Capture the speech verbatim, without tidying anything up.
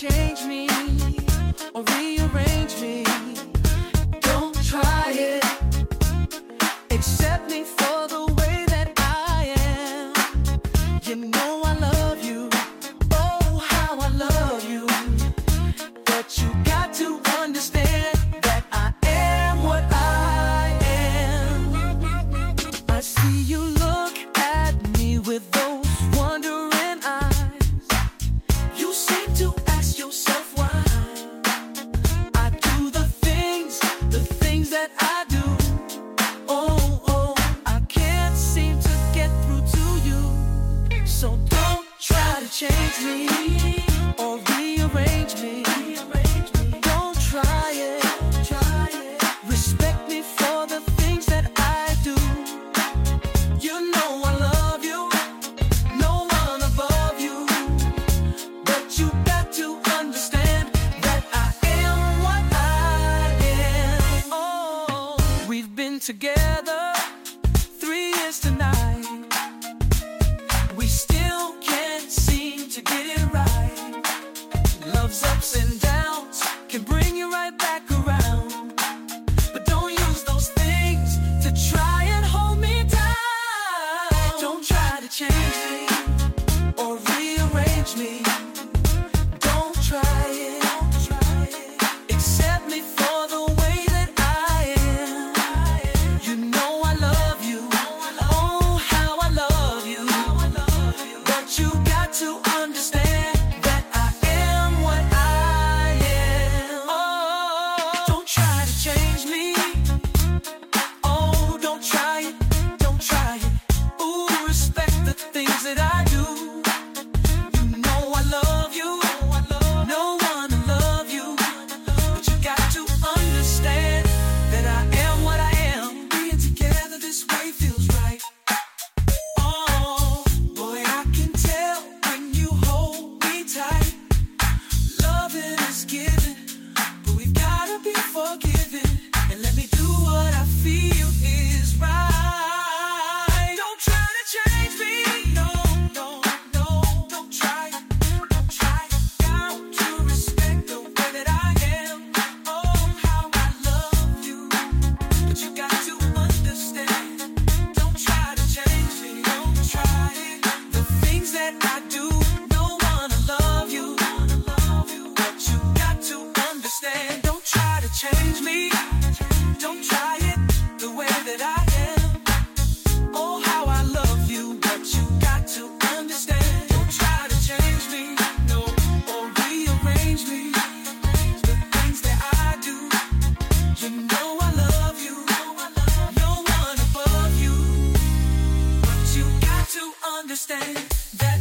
change me or rearrange me. Don't try it. Accept me for the way that I am. You know I love you. Oh, how I love you. But you got to understand that I am what I am. I see you look at me with those wondering eyes. You seem to ask yourself why I do the things, the things that I do. Oh, oh, I can't seem to get through to you. So don't try to change me or rearrange me. Don't try it. Respect me for the things that I do. You know I love you, no one above you. But you got to understand that I am what I am. Oh, we've been together three years tonight. We still can't seem to get it right. Love's ups and downs can bring you right back around. But don't use those things to try and hold me down. Don't try to change me or rearrange me. Don't try it. Accept me for the way that I am. You know I love you. Oh, how I love you. But you got to understand that I am what I am. Oh, don't try to change me. Oh, don't try it. Don't try it. Ooh, respect the things that I do. You know I love you. No one will love you. But you got to understand that I am what I am. Being together this way feels right. Oh, boy, I can tell when you hold me tight. Loving is giving, but we've gotta be forgiven. And let me do what I feel is right. Don't try to change me. No, no, no. Don't try it. Don't try it. Got to respect the way that I am. Oh, how I love you. But you got to understand. Don't try to change me. Don't try it. The things that I do, no one will love you. But you got to understand. Don't try to change me. Don't try it the way that I am. Oh, how I love you. But you got to understand. Don't try to change me. No, or rearrange me. The things that I do. You know I love you. No one above you. But you got to understand that